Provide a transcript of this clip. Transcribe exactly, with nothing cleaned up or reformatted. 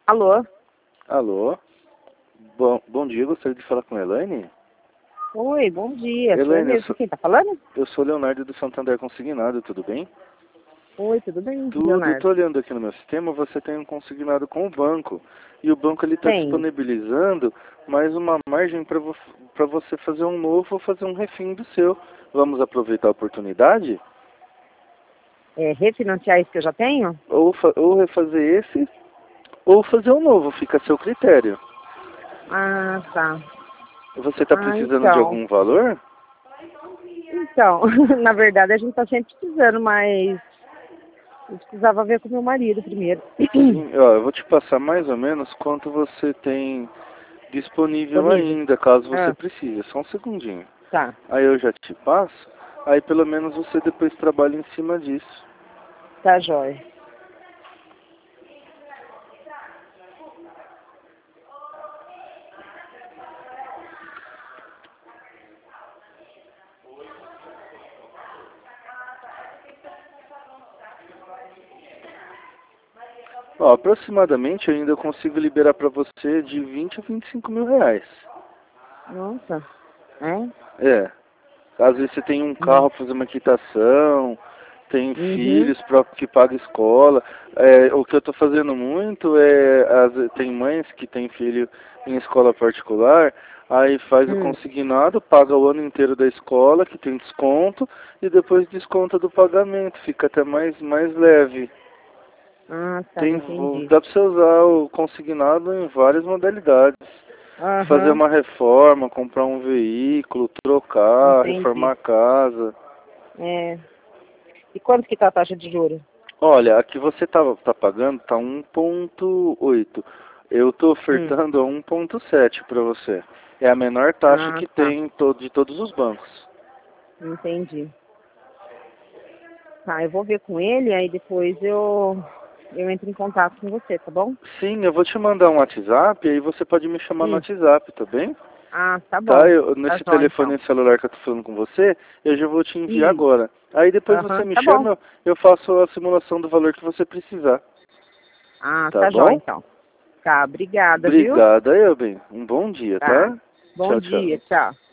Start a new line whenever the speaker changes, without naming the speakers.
Alô?
Alô? Bom, bom dia, gostaria de falar com a Elaine?
Oi, bom dia. Sou eu
Elaine, eu
mesmo.
sou,
Quem tá falando?
eu sou Leonardo do Santander Consignado, tudo bem?
Oi, tudo bem,
Tudo,
Leonardo?
estou olhando aqui no meu sistema, você tem um consignado com o banco. E o banco ele está
Tem.
disponibilizando mais uma margem para vo para você fazer um novo ou fazer um refim do seu. Vamos aproveitar a oportunidade?
É, refinanciar isso que eu já tenho?
Ou, fa ou refazer esse, ou fazer um novo, fica a seu critério.
Ah, tá.
Você está
Ah,
precisando de
então.
algum valor?
Então, na verdade a gente tá sempre precisando, mas eu precisava ver com meu marido primeiro.
Sim, ó, eu vou te passar mais ou menos quanto você tem disponível
Disponível?
ainda, caso você
Ah,
precise. Só um segundinho.
tá.
Aí eu já te passo, aí pelo menos você depois trabalha em cima disso.
Tá, jóia.
Ó, aproximadamente eu ainda consigo liberar para você de vinte a vinte e cinco mil reais.
Nossa. É?
É, às vezes você tem um
Hum.
carro para fazer uma quitação, tem
Uhum.
filhos pra, que paga escola. É, o que eu estou fazendo muito é, as, tem mães que têm filho em escola particular, aí faz o
Hum.
consignado, paga o ano inteiro da escola, que tem desconto, e depois desconta do pagamento, fica até mais, mais leve.
Ah, tá,
Tem,
entendi.
dá para você usar o consignado em várias modalidades. Fazer
Aham,
uma reforma, comprar um veículo, trocar, reformar
entendi.
a casa.
É. E quanto que tá a taxa de juros?
Olha, a que você tá, tá pagando tá um ponto oito. Eu tô
Hum.
ofertando a um ponto sete para você. É a menor taxa
Ah,
que
tá.
tem em todo, de todos os bancos.
Entendi. Tá, eu vou ver com ele, aí depois eu, eu entro em contato com você, tá bom?
Sim, eu vou te mandar um WhatsApp, aí você pode me chamar no
Hum.
WhatsApp, tá bem?
Ah, tá
Tá,
bom.
eu,
Tá
nesse
jóia, então.
telefone celular que eu tô falando com você, eu já vou te enviar
Isso.
agora. Aí depois você
Aham,
me
tá bom.
chama, eu faço a simulação do valor que você precisar.
Ah,
Tá
tá jóia,
bom?
então. Tá, obrigada, viu?
Obrigado, aí, bem. Um bom dia,
Tá.
tá?
Bom
Tchau, tchau.
dia, tchau.